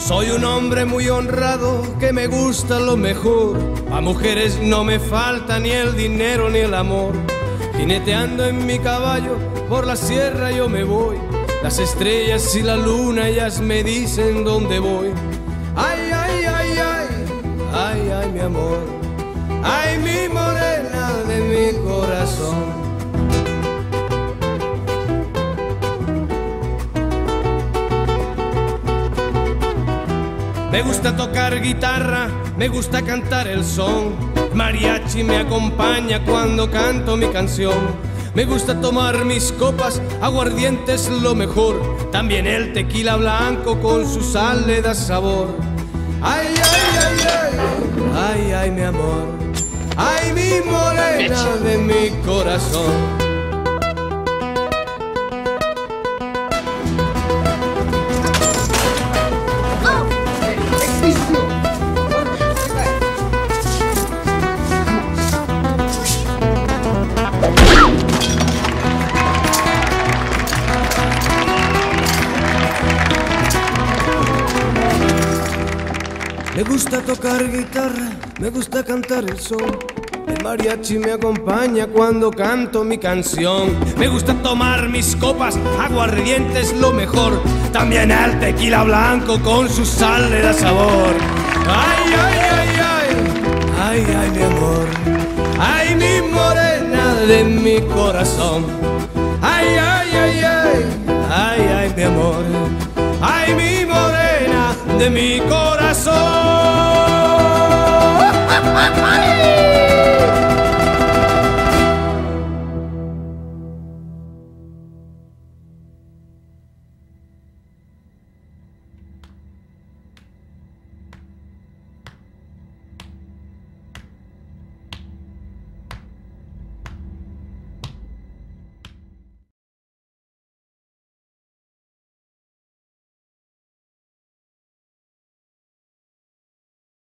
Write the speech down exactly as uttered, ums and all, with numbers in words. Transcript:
Soy un hombre muy honrado que me gusta lo mejor. A mujeres no me falta ni el dinero ni el amor. Jineteando en mi caballo por la sierra yo me voy. Las estrellas y la luna ellas me dicen dónde voy. Ay, ay, ay, ay, ay, ay, mi amor. Ay, mi morena de mi corazón. Me gusta tocar guitarra, me gusta cantar el son. Mariachi me acompaña cuando canto mi canción. Me gusta tomar mis copas, aguardiente es lo mejor. También el tequila blanco con su sal le da sabor. Ay, ay, ay, ay, ay, ay, mi amor. Ay, mi morena de mi corazón. Me gusta tocar guitarra, me gusta cantar el son. El mariachi me acompaña cuando canto mi canción. Me gusta tomar mis copas, aguardiente es lo mejor. También el tequila blanco con su sal le da sabor. Ay, ay, ay, ay, ay, ay, mi amor. Ay, mi morena de mi corazón. Ay, ay, ay, ay, ay, ay, mi amor. Ay, mi morena de mi corazón.